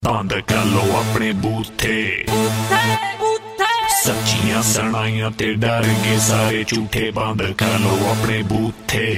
बंद कर लो अपने बूथे, सच्चियां सनाइयां ते डर गए सारे झूठे। बंद कर लो अपने बूथे,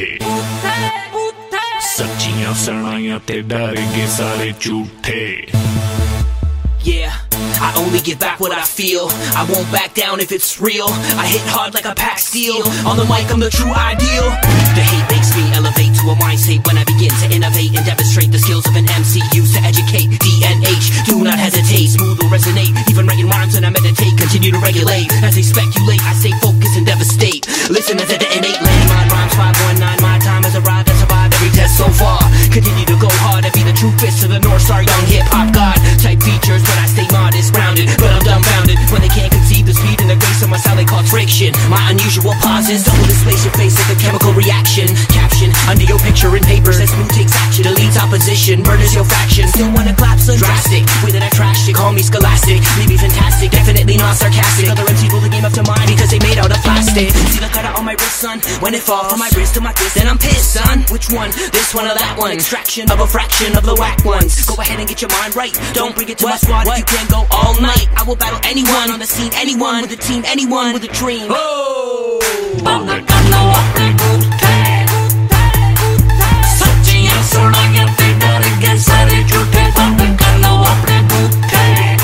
सच्चियां सनाइयां ते डर गए सारे झूठे। Yeah, I only give back what I feel. I won't back down if it's real. I hit hard like a pack steel. On the mic, I'm the true ideal. The hate makes me elevate to a mind state when I begin to innovate and demonstrate the skills of an MC used to educate. DNH, do not hesitate. Smooth will resonate. Even writing rhymes when I meditate. Continue to regulate. As they speculate, I stay focused and devastate. Listen as I detonate. Landmine rhymes 519. My time has arrived. I survived every test so far. Continue to go hard and be the true fist of the North Star. Young hip-hop god. Type features, but I stay modest, grounded, but I'm dumbfounded when they can't conceive the speed and the grace of my style they call friction. My unusual pauses double displace your face like a chemical reaction. Caption under your picture in paper says smooth takes action, deletes opposition, murders your faction. Still wanna clap so drastic, way that I trashed it. Call me scholastic, maybe fantastic, definitely not sarcastic. Other MCs pull the game up to mine because they made out of plastic. See the cutout on my wrist, son? When it falls from my wrist to my fist, then I'm pissed, son. Which one? This one or that one? Extraction of a fraction of the whack ones. Go ahead and get your mind right. Don't bring it to my squad if you can't go all night. I will battle anyone on the scene, anyone with a team, anyone with a dream. Oh, बंद कर लो अपने बूथे, सच्चियां सुनाइयां ते डर गए सारे झूठे। बंद कर लो अपने बूथे,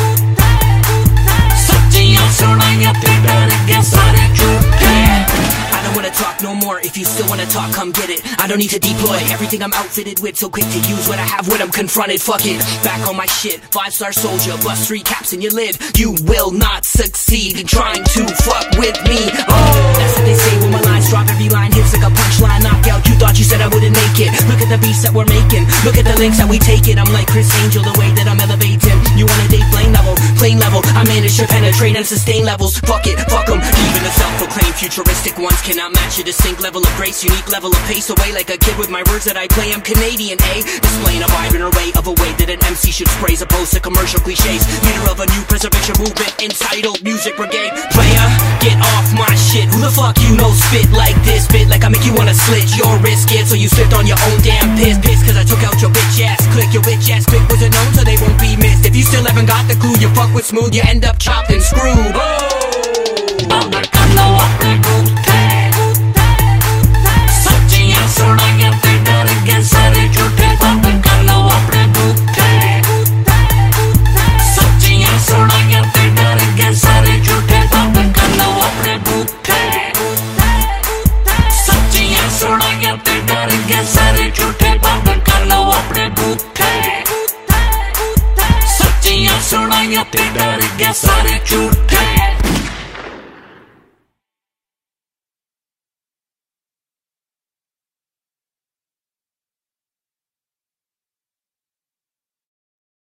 सच्चियां सुनाइयां ते डर गए सारे झूठे। I don't wanna talk no more. If you still wanna talk, come get it. I don't need to deploy everything I'm outfitted with. So quick to use what I have when I'm confronted. Fuck it, back on my shit. 5-star soldier, bust 3 caps in your lid. You will not succeed in trying to fuck with me. Oh, that's what they say when my lines drop. Every line hits like a punchline knockout. You thought you said I wouldn't make it. Look at the beats that we're making. Look at the links that we take it. I'm like Chris Angel, the way that I'm elevating. You wanna date plane level? Plane level. I manage to penetrate and sustain levels. Fuck it, fuck 'em. Even the self-proclaimed futuristic ones cannot match a distinct level of grace, unique level of pace. Away like a kid with my words that I play. I'm Canadian, eh? Displaying a vibrant array of a way that an MC should spray, as opposed to commercial cliches. Leader of a new preservation movement entitled Music Brigade. Player, get off my shit. Who the fuck you know spit like this? Spit like I make you wanna slit your wrist, kid. So you slipped on your own damn piss. Piss cause I took out your bitch ass click. Your bitch ass click wasn't known so they won't be missed. If you still haven't got the clue, you fuck with smooth, you end up chopped and screwed. Oh! बंद कर लो अपने बूथे, सच्चियां सुनाइयां ते डर गए सारे झूठे। बंद कर लो अपने बूथे, सच्चियां सुनाइयां ते डर गए सारे झूठे। बंद कर लो अपने बूथे, सच्चियां सुनाइयां ते डर गए सारे झूठे। बंद कर लो अपने बूथे, सच्चियां सुनाइयां ते डर गए सारे झूठे।